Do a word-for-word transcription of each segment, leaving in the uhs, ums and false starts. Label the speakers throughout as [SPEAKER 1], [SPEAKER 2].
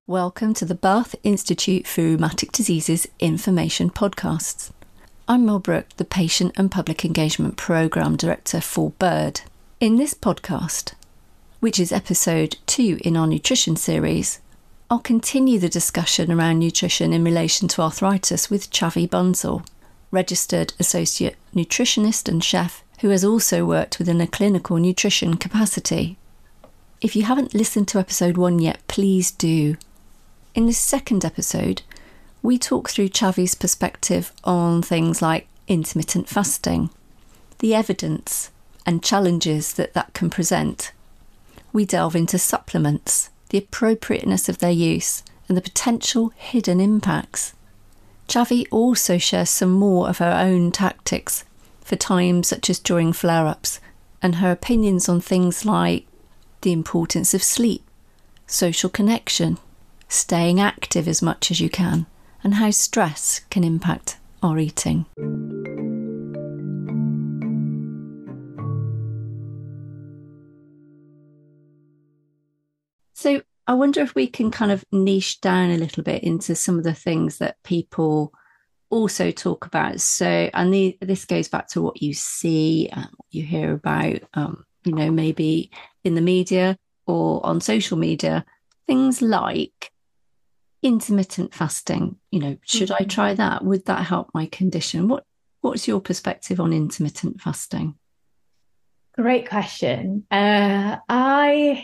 [SPEAKER 1] Welcome to the Bath Institute for Rheumatic Diseases Information Podcasts. I'm Mel Brooke, the Patient and Public Engagement Programme Director for BIRD. In this podcast, which is episode two in our nutrition series, I'll continue the discussion around nutrition in relation to arthritis with Chavi Bansal, registered associate nutritionist and chef who has also worked within a clinical nutrition capacity. If you haven't listened to episode one yet, please do. In this second episode, we talk through Chavi's perspective on things like intermittent fasting, the evidence and challenges that that can present. We delve into supplements, the appropriateness of their use, and the potential hidden impacts. Chavi also shares some more of her own tactics for times such as during flare-ups, and her opinions on things like the importance of sleep, social connection, staying active as much as you can, and how stress can impact our eating. So I wonder if we can kind of niche down a little bit into some of the things that people also talk about. So, and the, this goes back to what you see and what you hear about, um, you know, maybe in the media or on social media, things like intermittent fasting. You know, should mm-hmm. I try that? Would that help my condition? What What's your perspective on intermittent fasting?
[SPEAKER 2] Great question. Uh, I,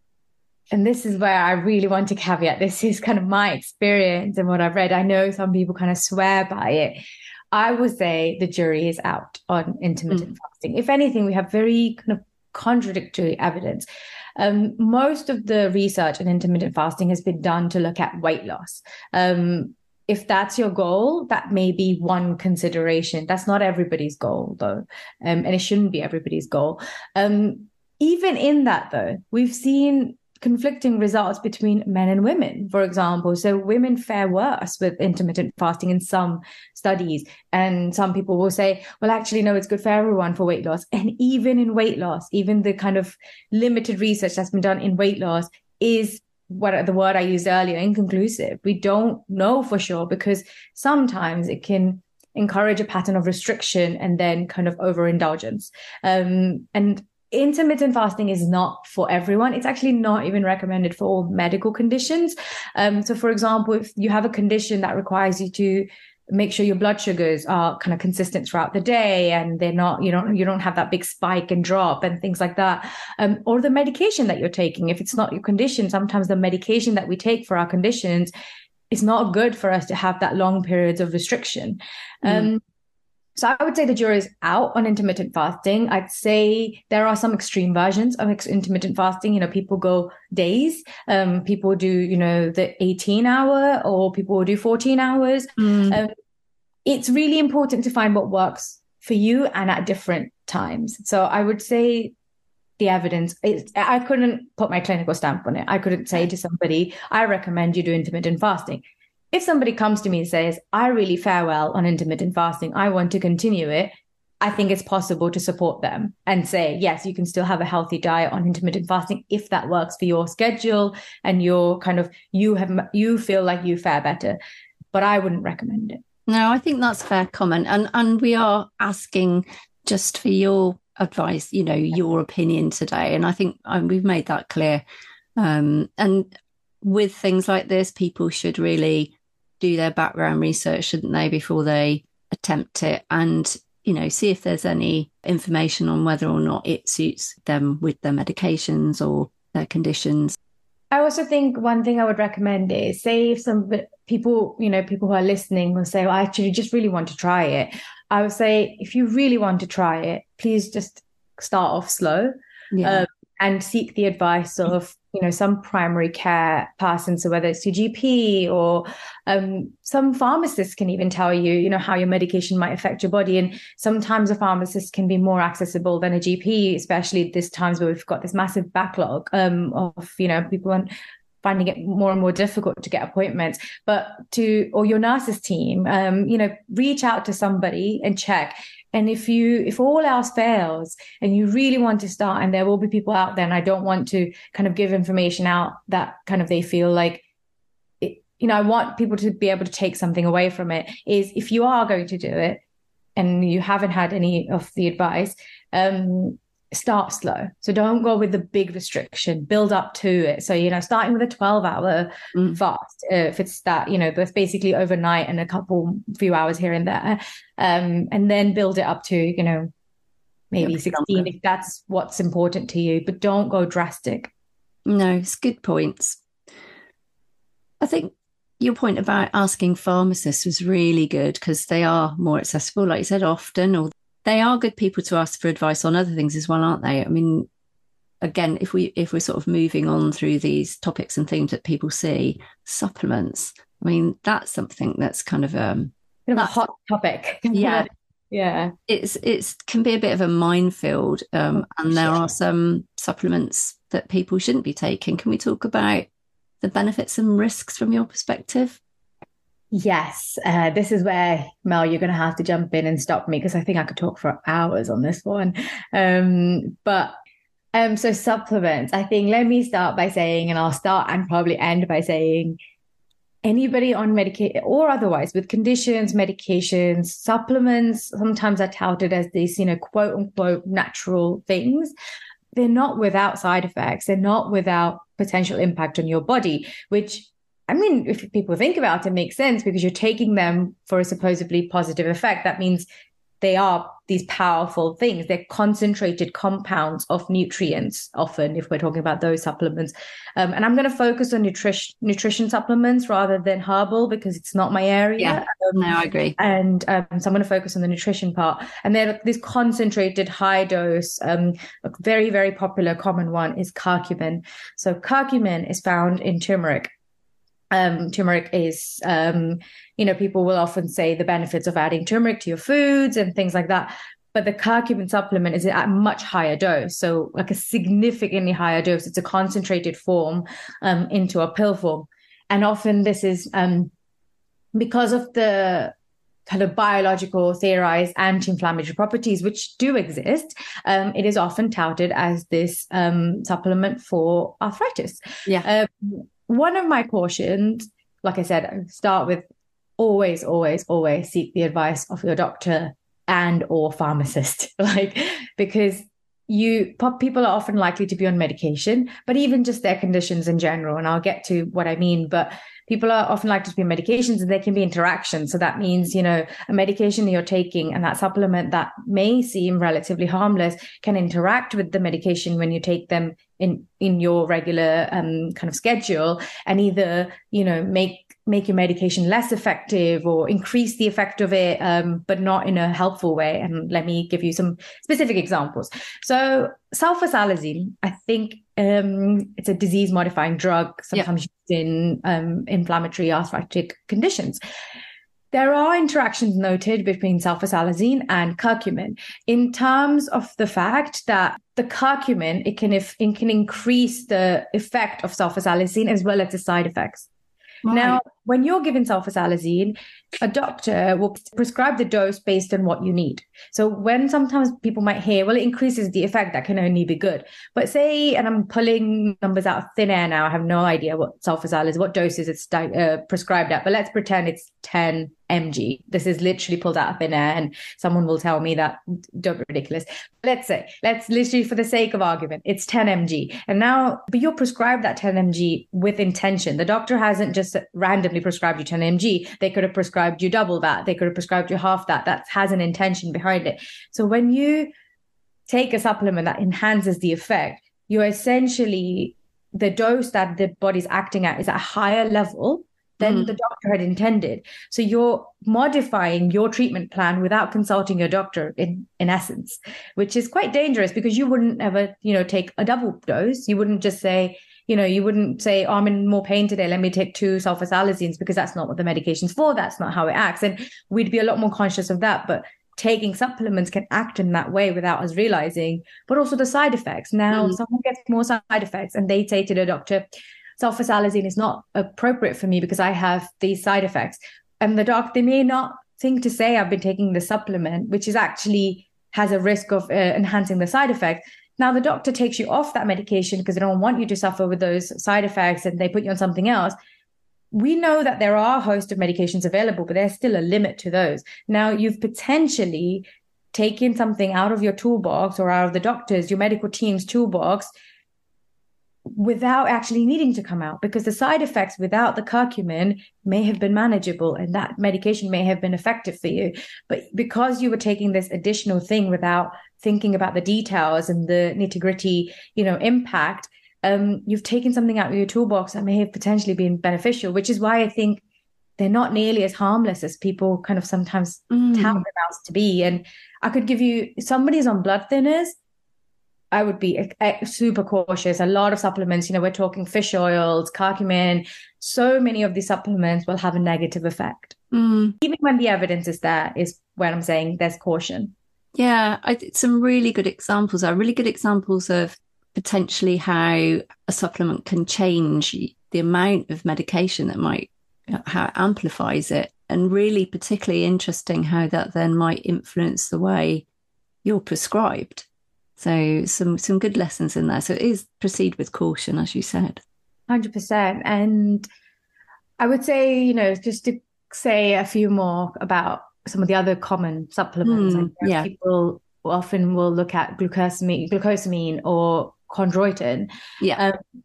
[SPEAKER 2] and this is where I really want to caveat, this is kind of my experience and what I've read. I know some people kind of swear by it. I would say the jury is out on intermittent mm. fasting. If anything, we have very kind of contradictory evidence. Um, most of the research on intermittent fasting has been done to look at weight loss. Um, if that's your goal, that may be one consideration. That's not everybody's goal, though, um, and it shouldn't be everybody's goal. Um, even in that, though, we've seen conflicting results between men and women, for example. So women fare worse with intermittent fasting in some studies. And some people will say, well, actually, no, it's good for everyone for weight loss. And even in weight loss, even the kind of limited research that's been done in weight loss is what the word I used earlier, inconclusive. We don't know for sure because sometimes it can encourage a pattern of restriction and then kind of overindulgence. Um, and Intermittent fasting is not for everyone. It's actually not even recommended for all medical conditions. Um, so, for example, if you have a condition that requires you to make sure your blood sugars are kind of consistent throughout the day and they're not, you don't, you don't have that big spike and drop and things like that, um, or the medication that you're taking. If it's not your condition, sometimes the medication that we take for our conditions is not good for us to have that long periods of restriction. Mm. Um, So I would say the jury is out on intermittent fasting. I'd say there are some extreme versions of intermittent fasting. You know, people go days. Um, people do, you know, the eighteen hour or people will do fourteen hours. Mm. Um, it's really important to find what works for you and at different times. So I would say the evidence, it, I couldn't put my clinical stamp on it. I couldn't say to somebody, I recommend you do intermittent fasting. If somebody comes to me and says, I really fare well on intermittent fasting, I want to continue it, I think it's possible to support them and say, yes, you can still have a healthy diet on intermittent fasting if that works for your schedule and your kind of, you have, you feel like you fare better, but I wouldn't recommend it.
[SPEAKER 1] No, I think that's a fair comment. And, and we are asking just for your advice, you know, your opinion today. And I think um, we've made that clear. Um, and with things like this, people should really do their background research, shouldn't they, before they attempt it, and, you know, see if there's any information on whether or not it suits them with their medications or their conditions.
[SPEAKER 2] I also think one thing I would recommend is, say if some people, you know, people who are listening will say, well, I actually just really want to try it. I would say, if you really want to try it, please just start off slow. Yeah. Um, and seek the advice of, you know, some primary care person. So whether it's your G P or um, some pharmacists can even tell you, you know, how your medication might affect your body. And sometimes a pharmacist can be more accessible than a G P, especially at this times where we've got this massive backlog um, of, you know, people finding it more and more difficult to get appointments. But to, or your nurses team, um, you know, reach out to somebody and check. And if you, if all else fails and you really want to start, and there will be people out there, and I don't want to kind of give information out that kind of they feel like you know, I want people to be able to take something away from it is if you are going to do it and you haven't had any of the advice, um, start slow. So don't go with the big restriction, build up to it. So, you know, starting with a twelve hour mm. fast, uh, if it's that, you know, that's basically overnight and a couple, few hours here and there. Um, and then build it up to, you know, maybe sixteen, if that's what's important to you, but don't go drastic.
[SPEAKER 1] No, it's good points. I think your point about asking pharmacists was really good because they are more accessible, like you said, often, or they are good people to ask for advice on other things as well, aren't they? I mean, again, if we if we're sort of moving on through these topics and themes that people see, supplements, I mean, that's something that's kind of um
[SPEAKER 2] kind of a hot topic.
[SPEAKER 1] Yeah.
[SPEAKER 2] Yeah.
[SPEAKER 1] It's it's can be a bit of a minefield. Um, and there are some supplements that people shouldn't be taking. Can we talk about the benefits and risks from your perspective?
[SPEAKER 2] Yes, uh, this is where, Mel, you're going to have to jump in and stop me because I think I could talk for hours on this one. Um, but um, so supplements, I think, let me start by saying, and I'll start and probably end by saying, anybody on medication or otherwise with conditions, medications, supplements, sometimes are touted as these, you know, quote unquote natural things. They're not without side effects. They're not without potential impact on your body, which, I mean, if people think about it, makes sense because you're taking them for a supposedly positive effect. That means they are these powerful things. They're concentrated compounds of nutrients, often, if we're talking about those supplements. Um, and I'm going to focus on nutrition nutrition supplements rather than herbal because it's not my area.
[SPEAKER 1] Yeah, um, no, I agree.
[SPEAKER 2] And um, so I'm going to focus on the nutrition part. And then this concentrated high dose, um, a very, very popular common one is curcumin. So curcumin is found in turmeric. Um, turmeric is, um, you know, people will often say the benefits of adding turmeric to your foods and things like that. But the curcumin supplement is at a much higher dose. So like a significantly higher dose. It's a concentrated form um, into a pill form. And often this is um, because of the kind of biological theorized anti-inflammatory properties, which do exist. Um, it is often touted as this um, supplement for arthritis.
[SPEAKER 1] Yeah.
[SPEAKER 2] Um, One of my cautions, like I said, start with always, always, always seek the advice of your doctor and or pharmacist, like, because you people are often likely to be on medication, but even just their conditions in general. And I'll get to what I mean, but people are often likely to be on medications and there can be interactions. So that means, you know, a medication that you're taking and that supplement that may seem relatively harmless can interact with the medication when you take them in, in your regular um, kind of schedule and either, you know, make make your medication less effective or increase the effect of it, um, but not in a helpful way. And let me give you some specific examples. So sulfasalazine, I think um, it's a disease-modifying drug, sometimes yeah. used in um, inflammatory arthritic conditions. There are interactions noted between sulfasalazine and curcumin in terms of the fact that the curcumin, it can, if, it can increase the effect of sulfasalazine as well as the side effects. Right. Now, when you're given sulfasalazine, a doctor will prescribe the dose based on what you need. So when sometimes people might hear, well, it increases the effect, that can only be good. But say, and I'm pulling numbers out of thin air now, I have no idea what sulfasalazine, what doses it's uh, prescribed at, but let's pretend it's ten milligrams. This is literally pulled out of thin air and someone will tell me that, don't be ridiculous. Let's say, let's literally for the sake of argument, it's ten milligrams. And now, but you're prescribed that ten milligrams with intention. The doctor hasn't just randomly prescribed you ten milligrams. They could have prescribed you double that. They could have prescribed you half that. That has an intention behind it. So when you take a supplement that enhances the effect, you're essentially, the dose that the body's acting at is at a higher level than mm. the doctor had intended. So you're modifying your treatment plan without consulting your doctor in, in essence, which is quite dangerous because you wouldn't ever, you know, take a double dose. You wouldn't just say, you know, you wouldn't say, oh, I'm in more pain today, let me take two sulfasalazines, because that's not what the medication's for. That's not how it acts. And we'd be a lot more conscious of that. But taking supplements can act in that way without us realizing, but also the side effects. Now, mm. someone gets more side effects and they say to the doctor, sulfasalazine is not appropriate for me because I have these side effects. And the doc, they may not think to say I've been taking the supplement, which is actually has a risk of uh, enhancing the side effect. Now, the doctor takes you off that medication because they don't want you to suffer with those side effects and they put you on something else. we know that there are a host of medications available, but there's still a limit to those. Now, you've potentially taken something out of your toolbox or out of the doctor's, your medical team's toolbox, without actually needing to come out, because the side effects without the curcumin may have been manageable and that medication may have been effective for you. But because you were taking this additional thing without thinking about the details and the nitty-gritty, you know, impact, um, you've taken something out of your toolbox that may have potentially been beneficial, which is why I think they're not nearly as harmless as people kind of sometimes mm. tout them out to be. And I could give you, somebody's on blood thinners, I would be super cautious. A lot of supplements, you know, we're talking fish oils, curcumin, so many of these supplements will have a negative effect. Mm. Even when the evidence is there, is when I'm saying there's caution.
[SPEAKER 1] Yeah, I, some really good examples are really good examples of potentially how a supplement can change the amount of medication that might, how it amplifies it. And really particularly interesting how that then might influence the way you're prescribed. So some some good lessons in there. So it is proceed with caution, as you said.
[SPEAKER 2] one hundred percent. And I would say, you know, just to say a few more about some of the other common supplements. Mm,
[SPEAKER 1] yeah.
[SPEAKER 2] People often will look at glucosamine, glucosamine or chondroitin.
[SPEAKER 1] Yeah.
[SPEAKER 2] Um,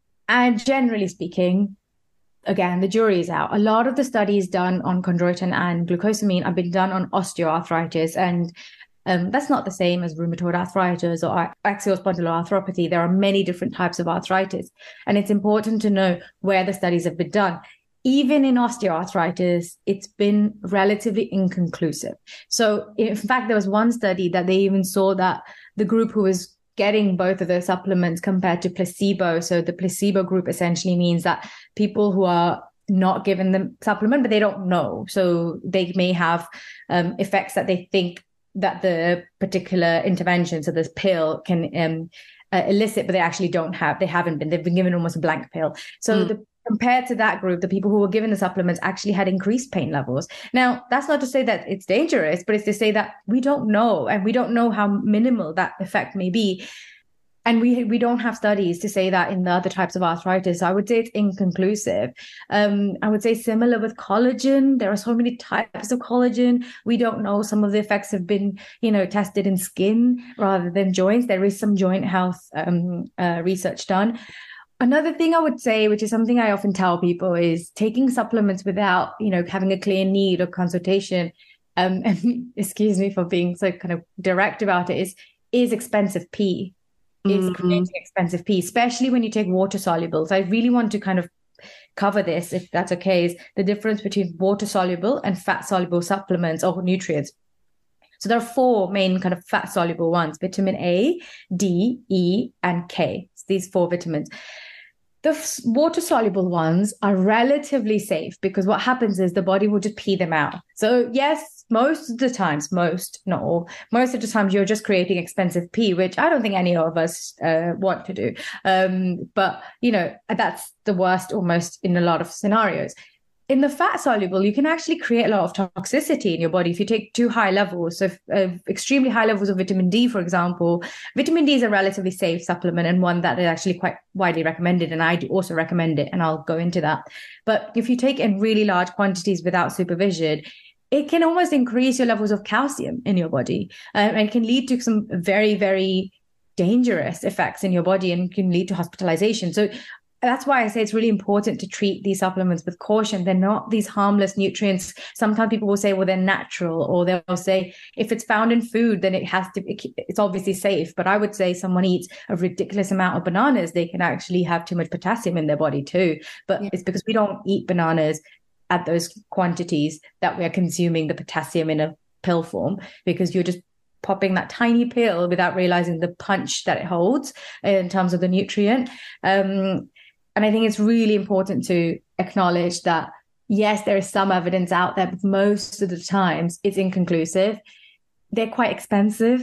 [SPEAKER 2] and generally speaking, again, the jury is out. A lot of the studies done on chondroitin and glucosamine have been done on osteoarthritis, and Um, that's not the same as rheumatoid arthritis or axial spondyloarthropathy. There are many different types of arthritis, and it's important to know where the studies have been done. Even in osteoarthritis, it's been relatively inconclusive. So in fact, there was one study that they even saw that the group who was getting both of those supplements compared to placebo. So the placebo group essentially means that people who are not given the supplement, but they don't know. So they may have um, effects that they think that the particular intervention, so this pill, can um, uh, elicit, but they actually don't have, they haven't been, they've been given almost a blank pill. So mm. the, compared to that group, the people who were given the supplements actually had increased pain levels. Now, that's not to say that it's dangerous, but it's to say that we don't know, and we don't know how minimal that effect may be. And we we don't have studies to say that in the other types of arthritis. So I would say it's inconclusive. Um, I would say similar with collagen. There are so many types of collagen. We don't know. Some of the effects have been, you know, tested in skin rather than joints. There is some joint health um, uh, research done. Another thing I would say, which is something I often tell people, is taking supplements without, you know, having a clear need or consultation. Um, and excuse me for being so kind of direct about it, is is expensive pee. Is mm-hmm. creating expensive pee, especially when you take water solubles. I really want to kind of cover this, if that's okay, is the difference between water soluble and fat soluble supplements or nutrients. So there are four main kind of fat soluble ones: vitamin A, D, E, and K. It's these four vitamins. The f- water soluble ones are relatively safe because what happens is the body will just pee them out. So yes, most of the times, most, not all, most of the times you're just creating expensive pee, which I don't think any of us uh, want to do. Um, but, you know, that's the worst almost in a lot of scenarios. In the fat soluble, you can actually create a lot of toxicity in your body if you take too high levels. So uh, extremely high levels of vitamin D, for example. Vitamin D is a relatively safe supplement and one that is actually quite widely recommended. And I do also recommend it, and I'll go into that. But if you take in really large quantities without supervision, it can almost increase your levels of calcium in your body, um, and can lead to some very, very dangerous effects in your body and can lead to hospitalization. So that's why I say it's really important to treat these supplements with caution. They're not these harmless nutrients. Sometimes people will say, well, they're natural, or they'll say, if it's found in food, then it has to, it's obviously safe. But I would say someone eats a ridiculous amount of bananas, they can actually have too much potassium in their body too. But yeah. It's because we don't eat bananas at those quantities that we are consuming the potassium in a pill form, because you're just popping that tiny pill without realizing the punch that it holds in terms of the nutrient. Um, And I think it's really important to acknowledge that, yes, there is some evidence out there, but most of the times it's inconclusive. They're quite expensive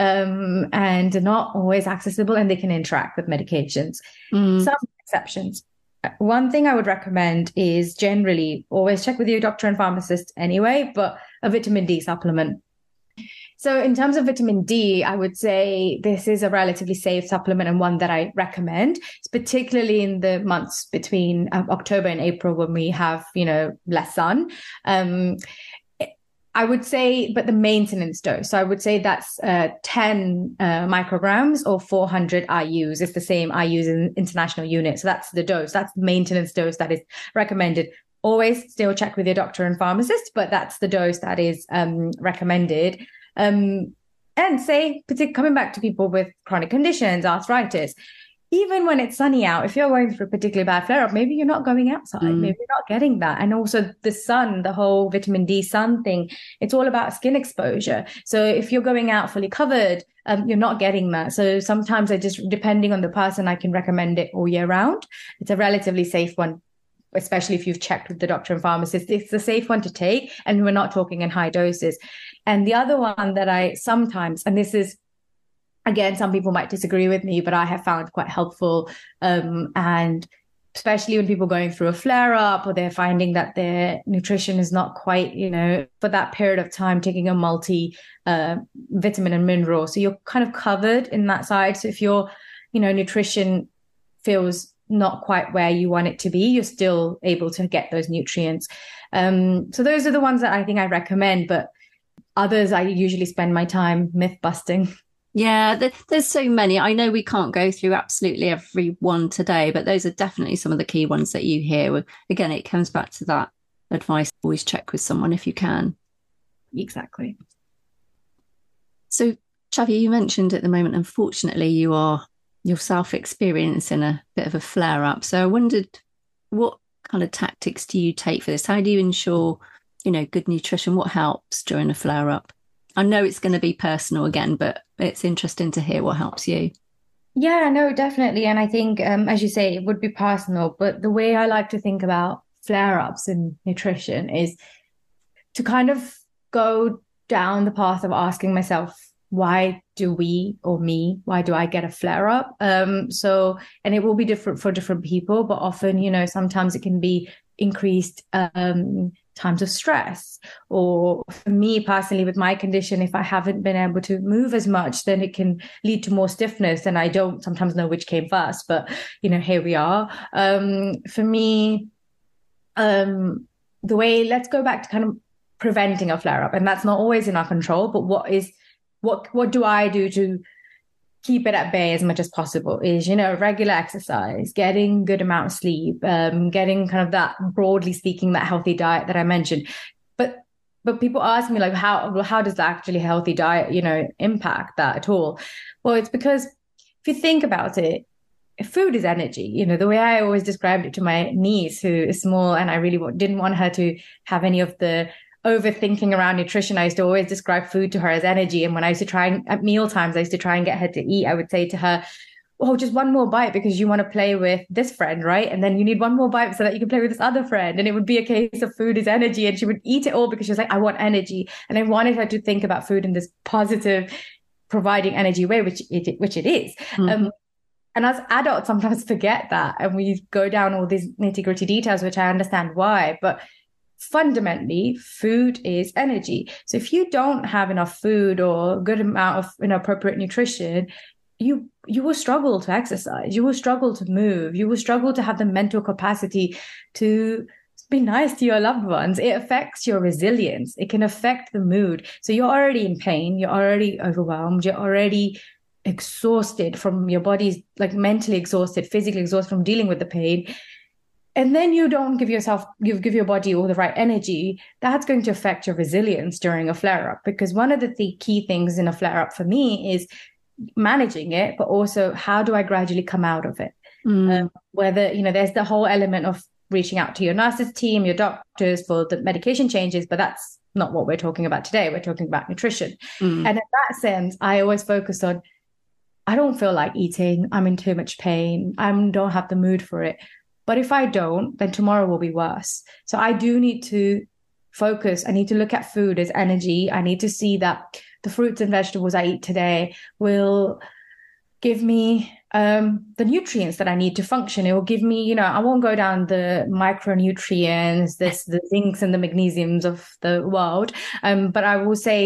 [SPEAKER 2] um, and not always accessible, and they can interact with medications. Mm. Some exceptions. One thing I would recommend is generally always check with your doctor and pharmacist anyway, but a vitamin D supplement. So in terms of vitamin D, I would say this is a relatively safe supplement and one that I recommend, particularly in the months between uh, October and April when we have, you know, less sun. Um, I would say, but the maintenance dose. So I would say that's uh, ten uh, micrograms or four hundred I U's. It's the same I U's in international units. So that's the dose. That's the maintenance dose that is recommended. Always still check with your doctor and pharmacist, but that's the dose that is um, recommended. Um, and say, particularly coming back to people with chronic conditions, arthritis, even when it's sunny out, if you're going through a particularly bad flare up, maybe you're not going outside, mm. maybe you're not getting that. And also the sun, the whole vitamin D sun thing, it's all about skin exposure. So if you're going out fully covered, um, you're not getting that. So sometimes I just, depending on the person, I can recommend it all year round. It's a relatively safe one, especially if you've checked with the doctor and pharmacist. It's a safe one to take, and we're not talking in high doses. And the other one that I sometimes, and this is, again, some people might disagree with me, but I have found quite helpful. Um, and especially when people are going through a flare up or they're finding that their nutrition is not quite, you know, for that period of time, taking a multi uh, vitamin and mineral. So you're kind of covered in that side. So if your, you know, nutrition feels not quite where you want it to be, you're still able to get those nutrients. Um, so those are the ones that I think I recommend, but others I usually spend my time myth busting.
[SPEAKER 1] Yeah, there's so many. I know we can't go through absolutely every one today, but those are definitely some of the key ones that you hear. Again, it comes back to that advice. Always check with someone if you can.
[SPEAKER 2] Exactly.
[SPEAKER 1] So, Chavi, you mentioned at the moment, unfortunately, you are yourself experiencing a bit of a flare up. So I wondered, what kind of tactics do you take for this? How do you ensure, you know, good nutrition? What helps during a flare up? I know it's going to be personal again, but it's interesting to hear what helps you.
[SPEAKER 2] Yeah, no, definitely. And I think, um, as you say, it would be personal. But the way I like to think about flare-ups in nutrition is to kind of go down the path of asking myself, why do we or me, why do I get a flare-up? Um, so, and it will be different for different people, but often, you know, sometimes it can be increased um times of stress, or for me personally with my condition, if I haven't been able to move as much, then it can lead to more stiffness, and I don't sometimes know which came first, but you know, here we are. Um, for me, um, the way, let's go back to kind of preventing a flare up, and that's not always in our control, but what is, what, what do I do to keep it at bay as much as possible is, you know, regular exercise, getting good amount of sleep, um, getting kind of that, broadly speaking, that healthy diet that I mentioned. But but people ask me like, how well, how does actually healthy diet, you know, impact that at all? Well, it's because if you think about it, food is energy. You know, the way I always described it to my niece, who is small, and I really didn't want her to have any of the overthinking around nutrition. I used to always describe food to her as energy. And when I used to try and, at meal times, I used to try and get her to eat, I would say to her, oh, just one more bite because you want to play with this friend, right? And then you need one more bite so that you can play with this other friend. And it would be a case of food is energy. And she would eat it all because she was like, I want energy. And I wanted her to think about food in this positive, providing energy way, which it, which it is. Mm-hmm. Um, and as adults, sometimes forget that. And we go down all these nitty gritty details, which I understand why. But fundamentally, food is energy. So if you don't have enough food or a good amount of, you know, appropriate nutrition, you you will struggle to exercise. You will struggle to move. You will struggle to have the mental capacity to be nice to your loved ones. It affects your resilience. It can affect the mood. So you're already in pain. You're already overwhelmed. You're already exhausted from your body's, like mentally exhausted, physically exhausted from dealing with the pain. And then you don't give yourself, you give your body all the right energy, that's going to affect your resilience during a flare-up. Because one of the th- key things in a flare-up for me is managing it, but also how do I gradually come out of it? Mm. Um, whether, you know, there's the whole element of reaching out to your nurses team, your doctors for the medication changes, but that's not what we're talking about today. We're talking about nutrition. Mm. And in that sense, I always focus on, I don't feel like eating. I'm in too much pain. I don't have the mood for it. But if I don't, then tomorrow will be worse. So I do need to focus. I need to look at food as energy. I need to see that the fruits and vegetables I eat today will give me um, the nutrients that I need to function. It will give me, you know, I won't go down the micronutrients, this, the zincs and the magnesiums of the world. Um, but I will say,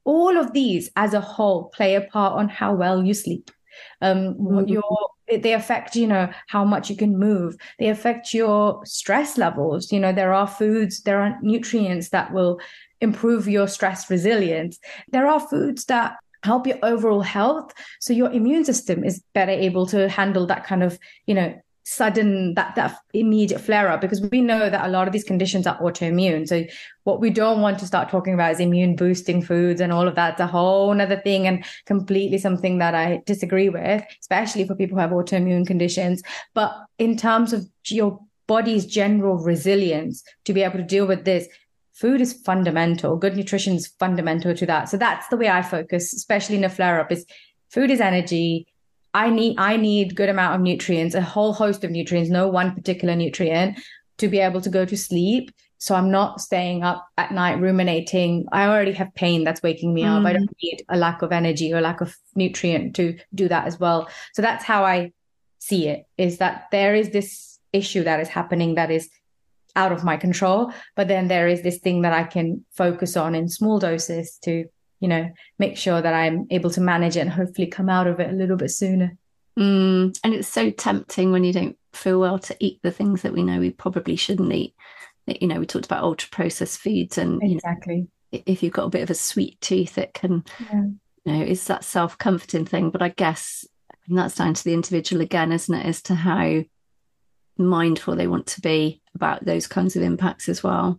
[SPEAKER 2] all of these as a whole play a part on how well you sleep. Um, what your they affect, you know, how much you can move. They affect your stress levels. You know, there are foods, there are nutrients that will improve your stress resilience. There are foods that help your overall health. So your immune system is better able to handle that kind of, you know, sudden, that that immediate flare up, because we know that a lot of these conditions are autoimmune. So what we don't want to start talking about is immune boosting foods and all of that. It's a whole other thing and completely something that I disagree with, especially for people who have autoimmune conditions. But in terms of your body's general resilience to be able to deal with this, food is fundamental. Good nutrition is fundamental to that. So that's the way I focus, especially in a flare up, is food is energy. I need I need good amount of nutrients, a whole host of nutrients, no one particular nutrient, to be able to go to sleep. So I'm not staying up at night ruminating. I already have pain that's waking me mm. up. I don't need a lack of energy or lack of nutrient to do that as well. So that's how I see it, is that there is this issue that is happening that is out of my control, but then there is this thing that I can focus on in small doses to, you know, make sure that I'm able to manage it and hopefully come out of it a little bit sooner.
[SPEAKER 1] Mm, and it's so tempting when you don't feel well to eat the things that we know we probably shouldn't eat. You know, we talked about ultra processed foods, and
[SPEAKER 2] exactly,
[SPEAKER 1] you know, if you've got a bit of a sweet tooth, it can, yeah. you know, it's that self-comforting thing. But I guess and that's down to the individual again, isn't it, as to how mindful they want to be about those kinds of impacts as well.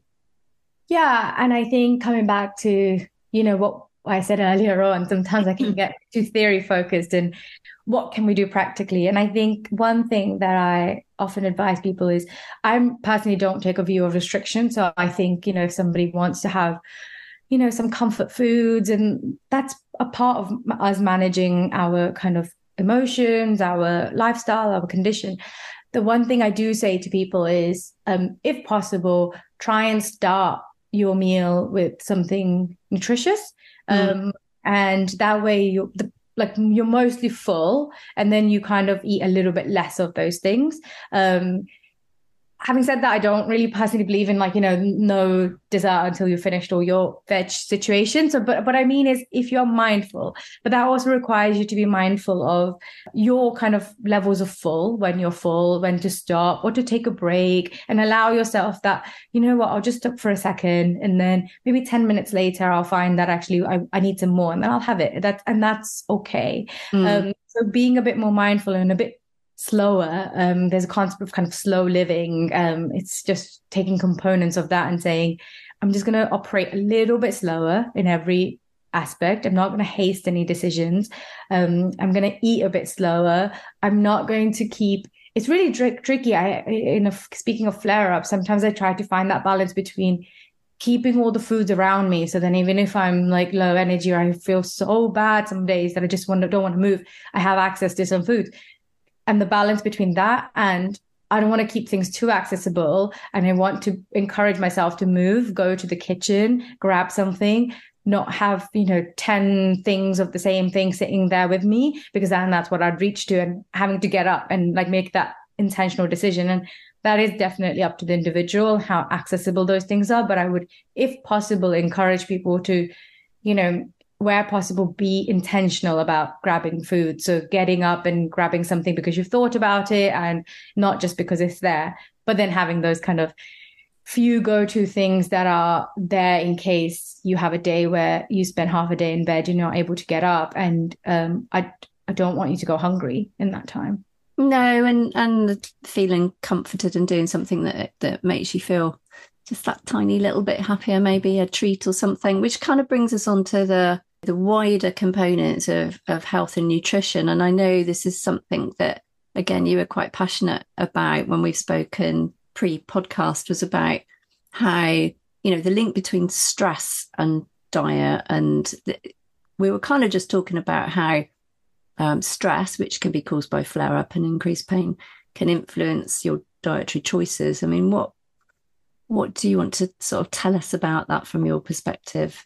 [SPEAKER 2] Yeah, and I think coming back to, you know, what I said earlier on, sometimes I can get too theory focused and what can we do practically? And I think one thing that I often advise people is I personally don't take a view of restriction. So I think, you know, if somebody wants to have, you know, some comfort foods, and that's a part of us managing our kind of emotions, our lifestyle, our condition. The one thing I do say to people is, um, if possible, try and start your meal with something nutritious. Um, mm. And that way you're the, like you're mostly full, and then you kind of eat a little bit less of those things. Um, having said that, I don't really personally believe in like, you know, no dessert until you've finished all your veg situation. So, but what I mean is if you're mindful, but that also requires you to be mindful of your kind of levels of full, when you're full, when to stop or to take a break, and allow yourself that, you know what, I'll just stop for a second. And then maybe ten minutes later, I'll find that actually I, I need some more, and then I'll have it. That, and that's okay. Mm. Um, so being a bit more mindful and a bit slower. Um, there's a concept of kind of slow living. Um, it's just taking components of that and saying, I'm just going to operate a little bit slower in every aspect. I'm not going to haste any decisions. Um, I'm going to eat a bit slower. I'm not going to keep, it's really tr- tricky. I, in a, speaking of flare up, sometimes I try to find that balance between keeping all the foods around me. So then even if I'm like low energy or I feel so bad some days that I just want to, don't want to move, I have access to some food. And the balance between that and I don't want to keep things too accessible, and I want to encourage myself to move, go to the kitchen, grab something, not have, you know, ten things of the same thing sitting there with me, because then that's what I'd reach to, and having to get up and like make that intentional decision. And that is definitely up to the individual, how accessible those things are. But I would, if possible, encourage people to, you know, where possible, be intentional about grabbing food. So getting up and grabbing something because you've thought about it and not just because it's there, but then having those kind of few go-to things that are there in case you have a day where you spend half a day in bed, you're not able to get up. And um, I, I don't want you to go hungry in that time.
[SPEAKER 1] No, and, and feeling comforted and doing something that that makes you feel just that tiny little bit happier, maybe a treat or something, which kind of brings us on to the the wider components of, of health and nutrition. And I know this is something that, again, you were quite passionate about when we've spoken pre-podcast, was about how, you know, the link between stress and diet. And the, we were kind of just talking about how um, stress, which can be caused by flare-up and increased pain, can influence your dietary choices. I mean, what what do you want to sort of tell us about that from your perspective?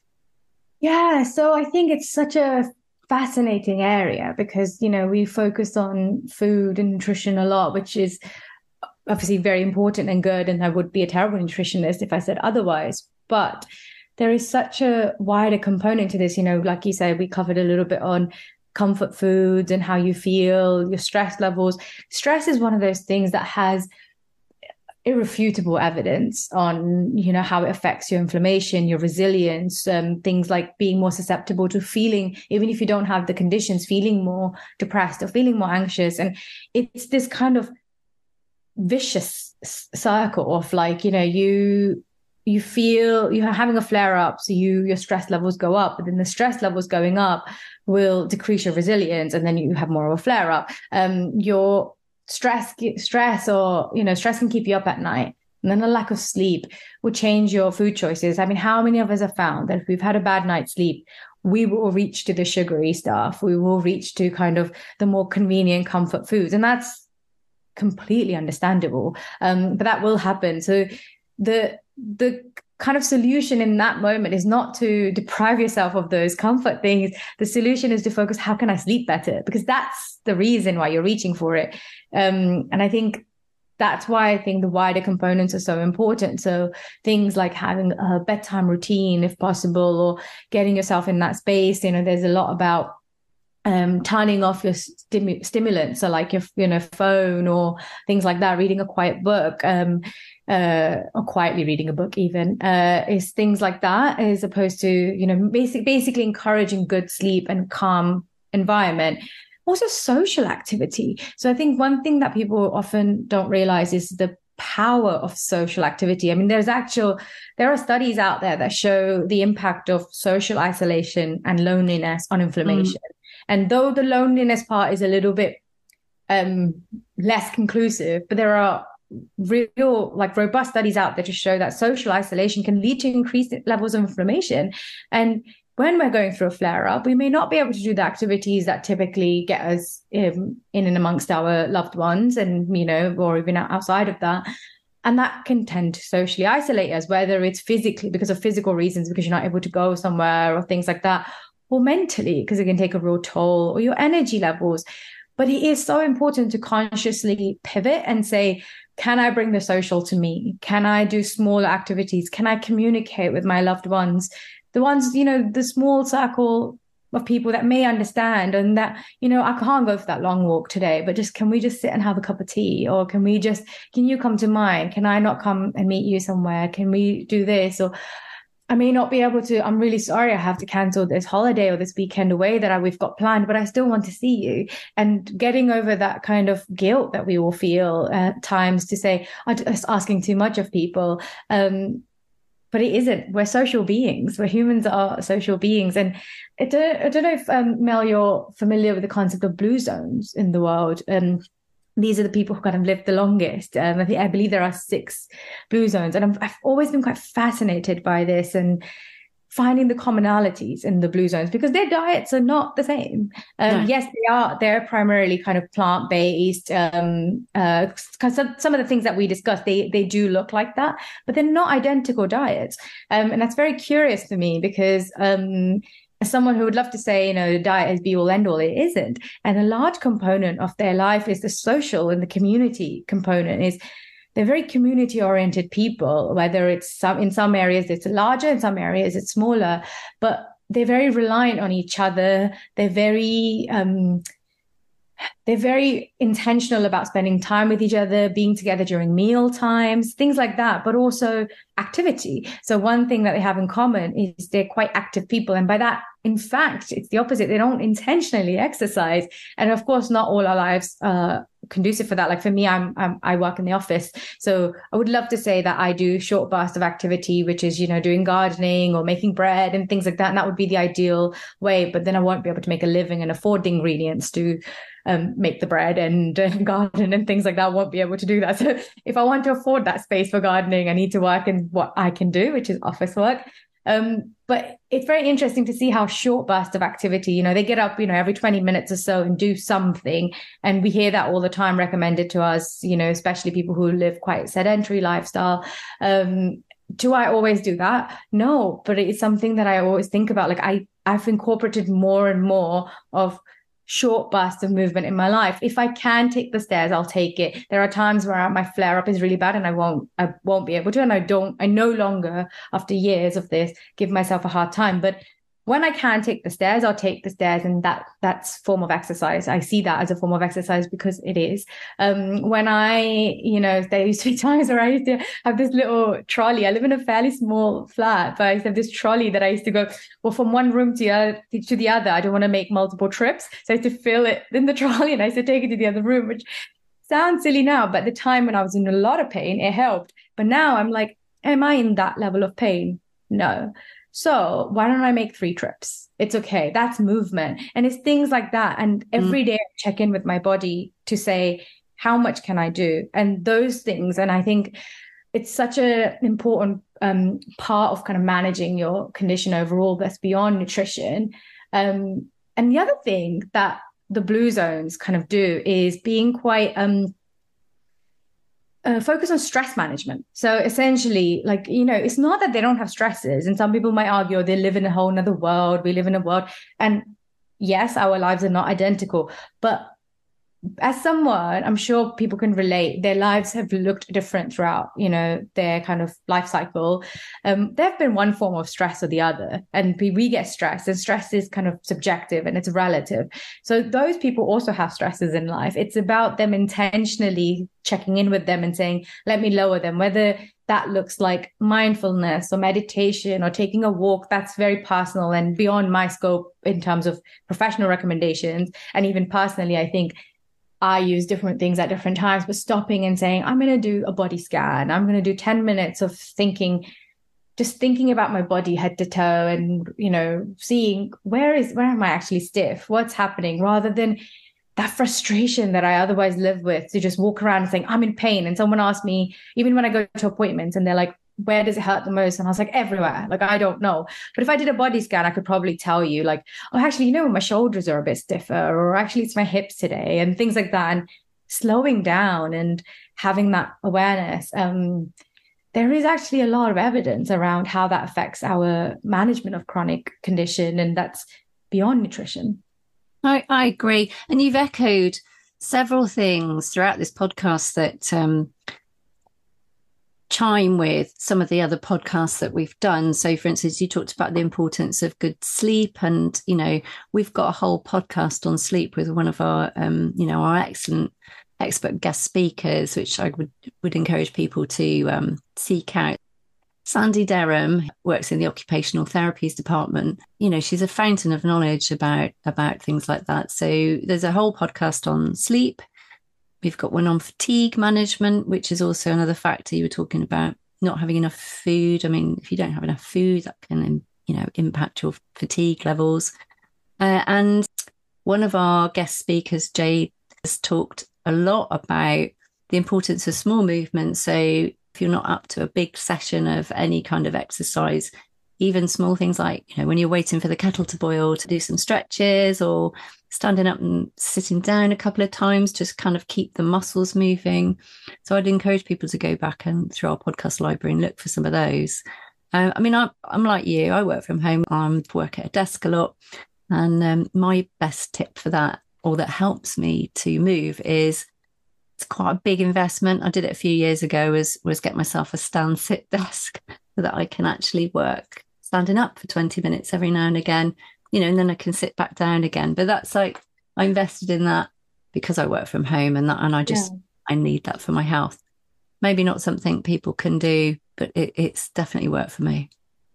[SPEAKER 2] Yeah, so I think it's such a fascinating area because, you know, we focus on food and nutrition a lot, which is obviously very important and good. And I would be a terrible nutritionist if I said otherwise. But there is such a wider component to this. You know, like you said, we covered a little bit on comfort foods and how you feel, your stress levels. Stress is one of those things that has irrefutable evidence on, you know, how it affects your inflammation, your resilience, um, things like being more susceptible to feeling, even if you don't have the conditions, feeling more depressed or feeling more anxious. And it's this kind of vicious circle of like, you know, you you feel you're having a flare up, so you your stress levels go up, but then the stress levels going up will decrease your resilience, and then you have more of a flare up. Um, your stress, stress, or you know, stress can keep you up at night, and then a lack of sleep will change your food choices. I mean, how many of us have found that if we've had a bad night's sleep, we will reach to the sugary stuff, we will reach to kind of the more convenient comfort foods, and that's completely understandable. Um, but that will happen. So the the kind of solution in that moment is not to deprive yourself of those comfort things. The solution is to focus, how can I sleep better? Because that's the reason why you're reaching for it. Um, and I think that's why I think the wider components are so important. So things like having a bedtime routine, if possible, or getting yourself in that space. You know, there's a lot about um, turning off your stimu- stimulants, so like your, you know, phone or things like that, reading a quiet book, um, uh, or quietly reading a book even, uh, is things like that, as opposed to, you know, basic, basically encouraging good sleep and calm environment. Also social activity. So I think one thing that people often don't realize is the power of social activity. I mean, there's actual, there are studies out there that show the impact of social isolation and loneliness on inflammation. Mm. And though the loneliness part is a little bit um, less conclusive, but there are real, like robust studies out there to show that social isolation can lead to increased levels of inflammation. And when we're going through a flare up, we may not be able to do the activities that typically get us in, in and amongst our loved ones, and, you know, or even outside of that. And that can tend to socially isolate us, whether it's physically because of physical reasons, because you're not able to go somewhere or things like that, or mentally, because it can take a real toll, or your energy levels. But it is so important to consciously pivot and say, can I bring the social to me? Can I do smaller activities? Can I communicate with my loved ones? The ones, you know, the small circle of people that may understand, and that, you know, I can't go for that long walk today, but just, can we just sit and have a cup of tea? Or can we just, can you come to mine? Can I not come and meet you somewhere? Can we do this? Or I may not be able to, I'm really sorry, I have to cancel this holiday or this weekend away that I, we've got planned, but I still want to see you. And getting over that kind of guilt that we all feel at times to say, I'm just asking too much of people. Um, But it isn't. We're social beings. We're humans are social beings. And I don't, I don't know if, um, Mel, you're familiar with the concept of blue zones in the world. Um, these are the people who kind of live the longest. Um, I think, I believe there are six blue zones. And I'm, I've always been quite fascinated by this and finding the commonalities in the blue zones, because their diets are not the same. Um, no. Yes, they are. They're primarily kind of plant-based. Um, uh, some, some of the things that we discussed, they they do look like that, but they're not identical diets. Um, and that's very curious to me, because um, as someone who would love to say, you know, the diet is be all end all, it isn't. And a large component of their life is the social and the community component. Is they're very community-oriented people, whether it's some, in some areas it's larger, in some areas it's smaller, but they're very reliant on each other. They're very, um, they're very intentional about spending time with each other, being together during meal times, things like that, but also activity. So one thing that they have in common is they're quite active people. And by that, in fact, it's the opposite. They don't intentionally exercise. And of course, not all our lives are conducive for that. Like for me, I'm, I'm I work in the office. So I would love to say that I do short bursts of activity, which is, you know, doing gardening or making bread and things like that. And that would be the ideal way. But then I won't be able to make a living and afford the ingredients to um, make the bread and uh, garden and things like that. I won't be able to do that. So if I want to afford that space for gardening, I need to work in what I can do, which is office work. Um, but it's very interesting to see how short bursts of activity, you know, they get up, you know, every twenty minutes or so and do something. And we hear that all the time recommended to us, you know, especially people who live quite sedentary lifestyle. Um, do I always do that? No, but it's something that I always think about. Like I, I've incorporated more and more of short bursts of movement in my life. If I can take the stairs, I'll take it. There are times where my flare up is really bad and I won't, I won't be able to. And I don't, I no longer, after years of this, give myself a hard time. But when I can take the stairs, I'll take the stairs, and that that's form of exercise. I see that as a form of exercise because it is. Um, when I, you know, there used to be times where I used to have this little trolley. I live in a fairly small flat, but I used to have this trolley that I used to go, well, from one room to the other, to the other. I don't want to make multiple trips. So I used to fill it in the trolley and I used to take it to the other room, which sounds silly now, but at the time when I was in a lot of pain, it helped. But now I'm like, am I in that level of pain? No. So why don't I make three trips? It's okay. That's movement. And it's things like that. And every day I check in with my body to say, how much can I do? And those things. And I think it's such an important um, part of kind of managing your condition overall that's beyond nutrition. Um, and the other thing that the blue zones kind of do is being quite um, Uh, focus on stress management. So essentially, like, you know, it's not that they don't have stresses. And some people might argue, oh, they live in a whole nother world. We live in a world. And yes, our lives are not identical. But as someone, I'm sure people can relate, their lives have looked different throughout, you know, their kind of life cycle. Um, there have been one form of stress or the other, and we, we get stressed, and stress is kind of subjective and it's relative. So those people also have stresses in life. It's about them intentionally checking in with them and saying, let me lower them, whether that looks like mindfulness or meditation or taking a walk. That's very personal and beyond my scope in terms of professional recommendations. And even personally, I think I use different things at different times, but stopping and saying, I'm going to do a body scan. I'm going to do ten minutes of thinking, just thinking about my body head to toe and, you know, seeing where is, where am I actually stiff? What's happening, rather than that frustration that I otherwise live with, to just walk around saying, I'm in pain. And someone asked me, even when I go to appointments and they're like, where does it hurt the most? And I was like, everywhere. Like, I don't know. But if I did a body scan, I could probably tell you, like, oh, actually, you know, my shoulders are a bit stiffer, or actually it's my hips today, and things like that. And slowing down and having that awareness. Um, there is actually a lot of evidence around how that affects our management of chronic condition. And that's beyond nutrition.
[SPEAKER 1] I, I agree. And you've echoed several things throughout this podcast that um, chime with some of the other podcasts that we've done. So, for instance, you talked about the importance of good sleep, and, you know, we've got a whole podcast on sleep with one of our, um, you know, our excellent expert guest speakers, which I would, would encourage people to um, seek out. Sandy Derham works in the occupational therapies department. You know, she's a fountain of knowledge about, about things like that. So there's a whole podcast on sleep. We've got one on fatigue management, which is also another factor. You were talking about not having enough food. I mean, if you don't have enough food, that can, you know, impact your fatigue levels. Uh, and one of our guest speakers, Jade, has talked a lot about the importance of small movements. So if you're not up to a big session of any kind of exercise, even small things like, you know, when you're waiting for the kettle to boil, to do some stretches, or standing up and sitting down a couple of times, just kind of keep the muscles moving. So I'd encourage people to go back and through our podcast library and look for some of those. Uh, I mean, I'm, I'm like you, I work from home. I work at a desk a lot. And um, my best tip for that, or that helps me to move, is it's quite a big investment. I did it a few years ago, was, was get myself a stand sit desk so that I can actually work standing up for twenty minutes every now and again, you know, and then I can sit back down again. But that's like, I invested in that because I work from home, and that, and I just, yeah. I need that for my health. Maybe not something people can do, but it, it's definitely worked for me.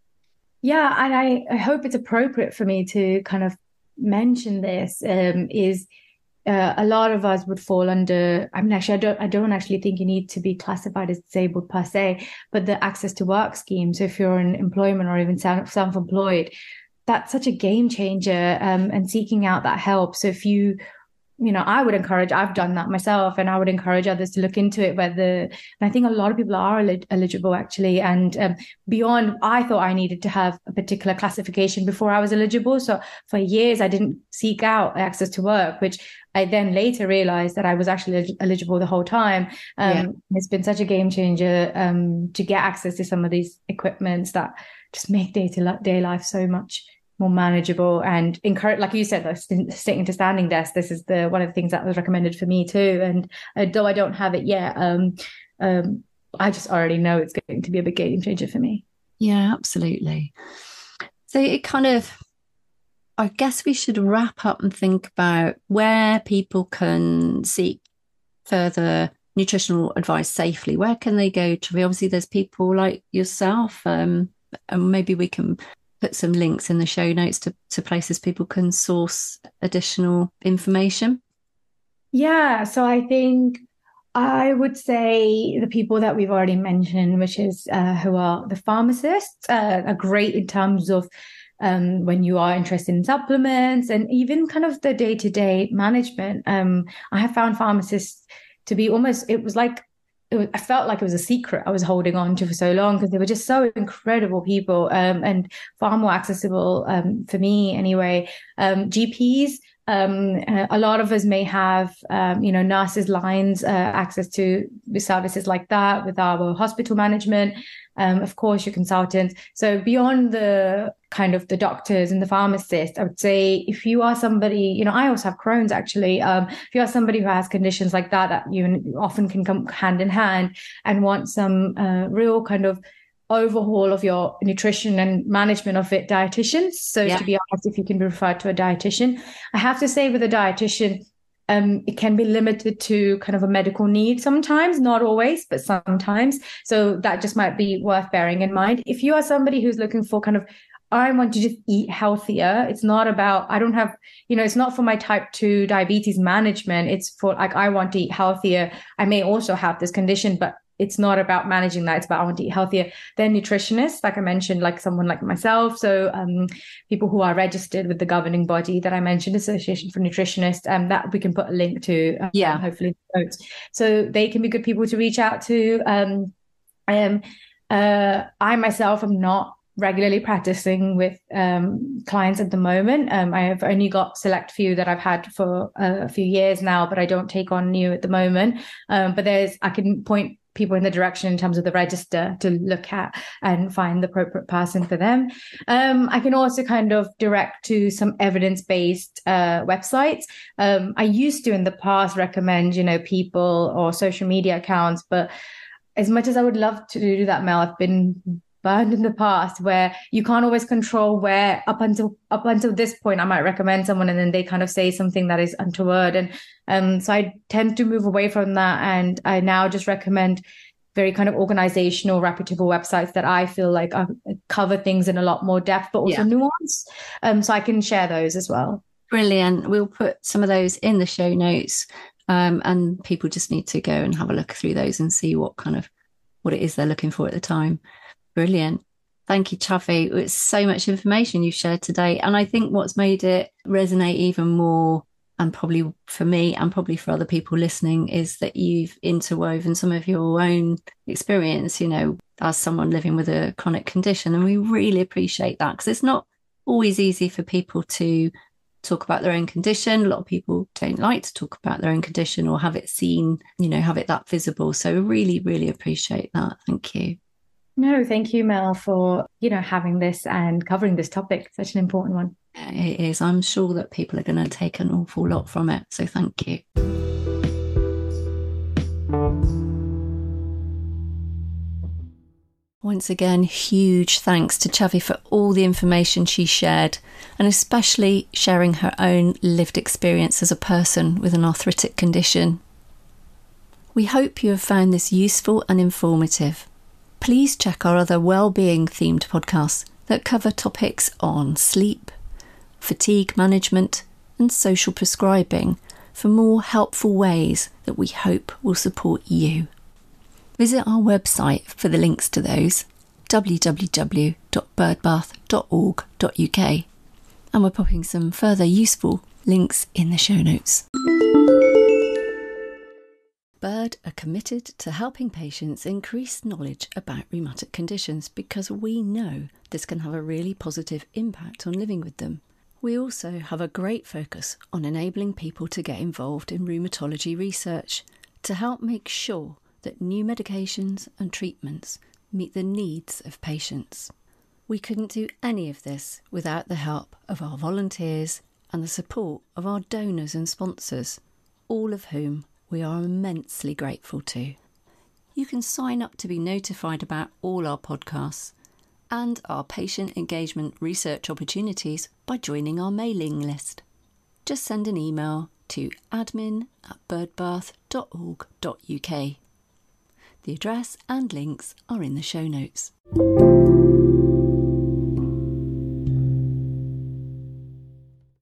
[SPEAKER 2] Yeah. And I, I hope it's appropriate for me to kind of mention this, um, is uh, a lot of us would fall under, I mean, actually, I don't, I don't actually think you need to be classified as disabled per se, but the access to work scheme. So if you're in employment or even self-employed, that's such a game changer, um, and seeking out that help. So if you, you know, I would encourage, I've done that myself, and I would encourage others to look into it, whether, and I think a lot of people are eligible actually. And um, beyond, I thought I needed to have a particular classification before I was eligible. So for years, I didn't seek out access to work, which I then later realized that I was actually eligible the whole time. Um, yeah. It's been such a game changer um, to get access to some of these equipments that just make day-to-day life so much more manageable and encourage, like you said, like sitting to standing desk. This is the one of the things that was recommended for me too. And uh, though I don't have it yet, um, um, I just already know it's going to be a big game changer for me.
[SPEAKER 1] Yeah, absolutely. So it kind of, I guess we should wrap up and think about where people can seek further nutritional advice safely. Where can they go to? Obviously, there's people like yourself, um, and maybe we can put some links in the show notes to, to places people can source additional information.
[SPEAKER 2] Yeah, so I think I would say the people that we've already mentioned, which is uh, who are the pharmacists, uh, are great in terms of um, when you are interested in supplements and even kind of the day-to-day management. Um, I have found pharmacists to be almost, it was like, it was, I felt like it was a secret I was holding on to for so long because they were just so incredible people um, and far more accessible um, for me anyway. Um, G Ps, um, a lot of us may have, um, you know, nurses' lines, uh, access to services like that with our hospital management. Um, of course, your consultants. So beyond the kind of the doctors and the pharmacists, I would say if you are somebody, you know, I also have Crohn's actually. Um, if you are somebody who has conditions like that, that you often can come hand in hand and want some uh, real kind of overhaul of your nutrition and management of it, dietitians. So yeah. To be honest, if you can be referred to a dietitian, I have to say with a dietitian, Um, it can be limited to kind of a medical need sometimes, not always, but sometimes. So that just might be worth bearing in mind. If you are somebody who's looking for kind of, I want to just eat healthier. It's not about, I don't have, you know, it's not for my type two diabetes management. It's for like, I want to eat healthier. I may also have this condition, but it's not about managing that. It's about I want to eat healthier. Then nutritionists, like I mentioned, like someone like myself. So um, people who are registered with the governing body that I mentioned, Association for Nutritionists, um, that we can put a link to, um,
[SPEAKER 1] yeah,
[SPEAKER 2] hopefully. So they can be good people to reach out to. Um, I am, uh, I myself am not regularly practicing with um, clients at the moment. Um, I have only got select few that I've had for uh, a few years now, but I don't take on new at the moment. Um, but there's, I can point people in the direction in terms of the register to look at and find the appropriate person for them. Um, I can also kind of direct to some evidence-based uh, websites. Um, I used to in the past recommend, you know, people or social media accounts, but as much as I would love to do that, Mel, I've been burned in the past where you can't always control where up until up until this point I might recommend someone and then they kind of say something that is untoward, and um so I tend to move away from that, and I now just recommend very kind of organizational, reputable websites that I feel like are, cover things in a lot more depth but also yeah. nuance, um so I can share those as well.
[SPEAKER 1] Brilliant. We'll put some of those in the show notes, um and people just need to go and have a look through those and see what kind of what it is they're looking for at the time. Brilliant. Thank you, Chavi. It's so much information you've shared today. And I think what's made it resonate even more, and probably for me and probably for other people listening, is that you've interwoven some of your own experience, you know, as someone living with a chronic condition. And we really appreciate that because it's not always easy for people to talk about their own condition. A lot of people don't like to talk about their own condition or have it seen, you know, have it that visible. So we really, really appreciate that. Thank you.
[SPEAKER 2] No, thank you, Mel, for, you know, having this and covering this topic. Such an important one.
[SPEAKER 1] It is. I'm sure that people are going to take an awful lot from it. So thank you. Once again, huge thanks to Chavi for all the information she shared, and especially sharing her own lived experience as a person with an arthritic condition. We hope you have found this useful and informative. Please check our other well-being themed podcasts that cover topics on sleep, fatigue management and social prescribing for more helpful ways that we hope will support you. Visit our website for the links to those, w w w dot birdbath dot org dot u k, and we're popping some further useful links in the show notes. Bird are committed to helping patients increase knowledge about rheumatic conditions because we know this can have a really positive impact on living with them. We also have a great focus on enabling people to get involved in rheumatology research to help make sure that new medications and treatments meet the needs of patients. We couldn't do any of this without the help of our volunteers and the support of our donors and sponsors, all of whom we are immensely grateful to. You can sign up to be notified about all our podcasts and our patient engagement research opportunities by joining our mailing list. Just send an email to admin at birdbath dot org dot U K. The address and links are in the show notes.